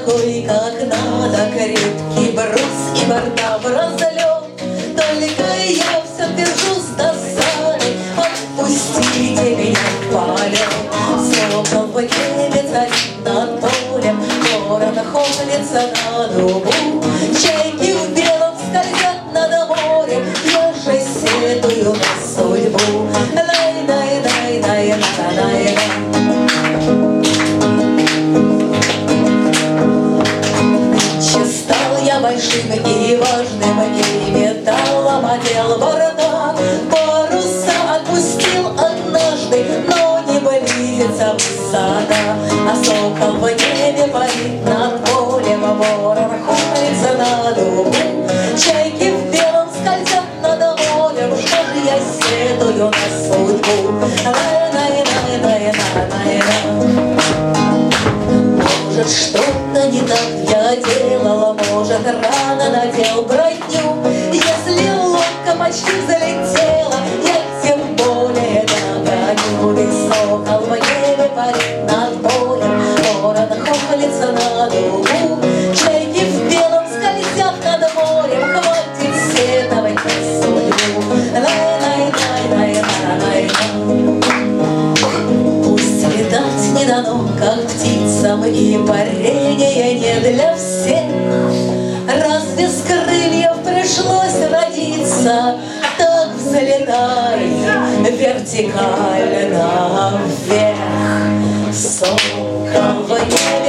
такой, как надо, крепкий брус и борта в разлет. Только я все держусь до сани, отпустите меня в полет. Сокол в небе царит над полем, ворон охотится на дубу. Чайки в белом скользят над морем, я же сетую на судьбу. Большим и важным, и металлом одел бардак. Паруса отпустил однажды, но не близится высота. А сокол в небе парит над полем, ворон охотится на дубу. Чайки в белом скользят над морем, что же я сетую на судьбу. Может, что-то не так я делала, может, рано надел броню. Если лодка почти залетела, я тем более догоню. Ведь сокол в небе парит над полем, ворон охотится на дубу. Чайки в белом скользят над морем, хватит сетовать на судьбу. Пусть летать не дано, как птицам, и парение не для всех. Разве с крыльев пришлось родиться? Так взлетай вертикально вверх. Сокол в небе